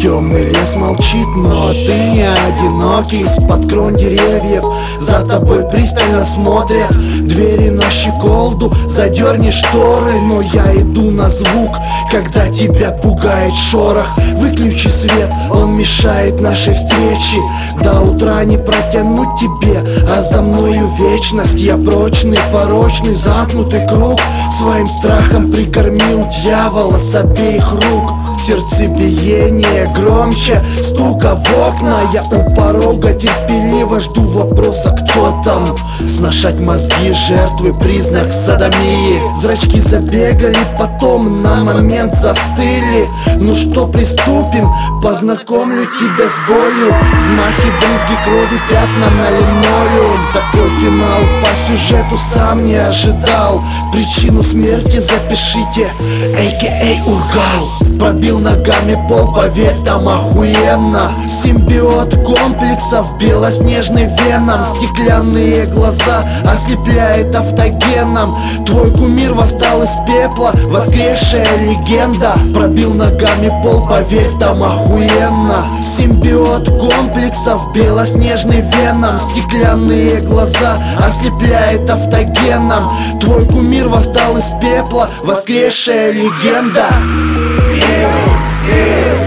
Темный лес молчит, но ты не одинокий. Из-под крон деревьев за тобой пристально смотрят. Двери на щеколду, задерни шторы. Но я иду на звук, когда тебя пугает шорох. Выключи свет, он мешает нашей встрече. До утра не протянуть тебе, а за мною вечность. Я прочный, порочный, замкнутый круг. Своим страхом прикормил дьявола с обеих рук. Сердцебиение громче стука в окна. Я у порога терпеливо жду вопроса, кто там. Сношать мозги жертвы — признак содомии. Зрачки забегали, потом на момент застыли. Ну что, приступим? Познакомлю тебя с болью. Взмахи, брызги крови, пятна на линолеум. Такой финал по сюжету сам не ожидал. Причину смерти запишите, а.к.а. Ургал. Пробил ногами пол, поверь, там охуенно. Симбиот комплексов, белоснежный веном. Стеклянные глаза ослепляет автогеном. Твой кумир восстал из пепла, воскресшая легенда. Пробил ногами пол, поверь, там охуенно. Симбиот комплексов, белоснежный веном. Стеклянные глаза ослепляет автогеном. Твой кумир восстал из пепла, воскресшая легенда. Kill, kill.